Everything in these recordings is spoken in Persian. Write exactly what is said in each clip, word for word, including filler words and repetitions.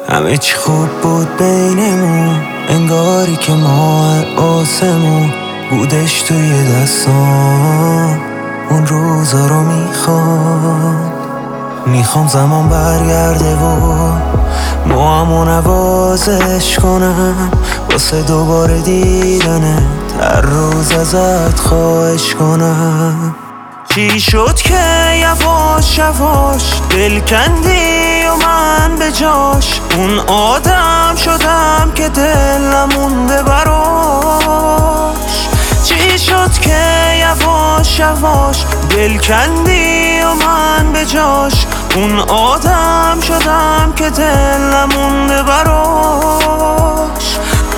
همه چی خوب بود بینمون، انگاری که ماه آسمون بودش توی دستام. اون روزا رو میخوام میخوام زمان برگرده و موامو نوازش کنم واسه دوباره دیدنت، هر روز ازت خواهش کنم. چی شد که یواش یواش دل کندی و من به جاش اون آدم شدم که دلم مونده براش؟ چی شد که یواش یواش دل کندی و من به جاش اون آدم شدم که دلم مونده براش؟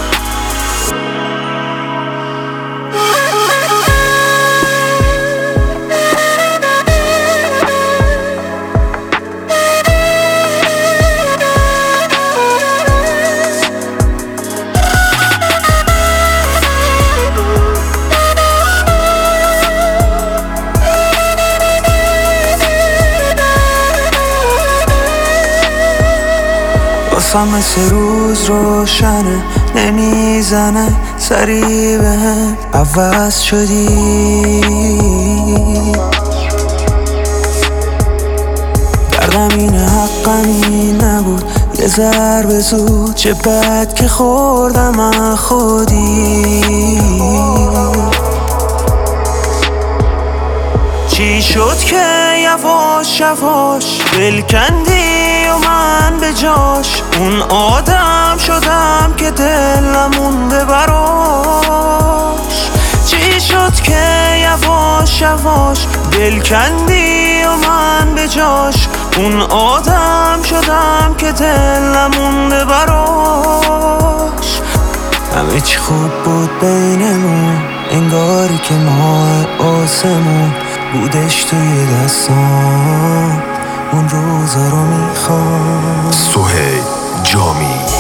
واسم مثل روز روشنه، نمیزنه سری بهم عوض شدی. دردم اینه حقم این نبود، یه ضربه زود چه بد که خوردم از خودی. چی شد که یواش یواش دل کندی و من به جاش اون آدم شدم که دلم مونده براش؟ چی شد که یواش یواش دل کندی و من به جاش اون آدم شدم که دلم مونده براش؟ همه چی خوب بود بینمون، انگاری که ماه آسمون بودش توی دستام. اون روزا رو میخوام. سهیل جامی.